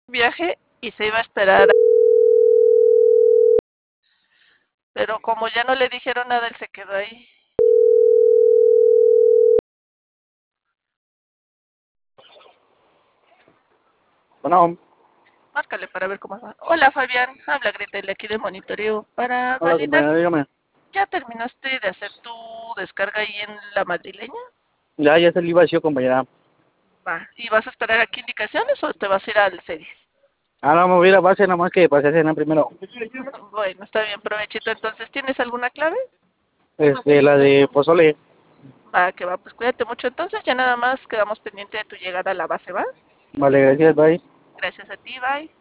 viaje y se iba a esperar, pero como ya no le dijeron nada, él se quedó ahí. Bueno, Márcale para ver cómo va. Hola Fabián, habla Gretel de aquí de monitoreo para hola validar. compañera, dígame. ¿Ya terminaste de hacer tu descarga ahí en la madrileña? Ya se le iba a decir, compañera. Va. ¿Y vas a esperar aquí indicaciones o te vas a ir al CEDIS? No, me voy a ir a base nada más que pasé a cenar primero. Bueno, está bien, provechito. Entonces, ¿tienes alguna clave? La de pozole. Va, que va, pues cuídate mucho. Entonces, ya nada más quedamos pendiente de tu llegada a la base, ¿va? Vale, gracias, bye. Gracias a ti, bye.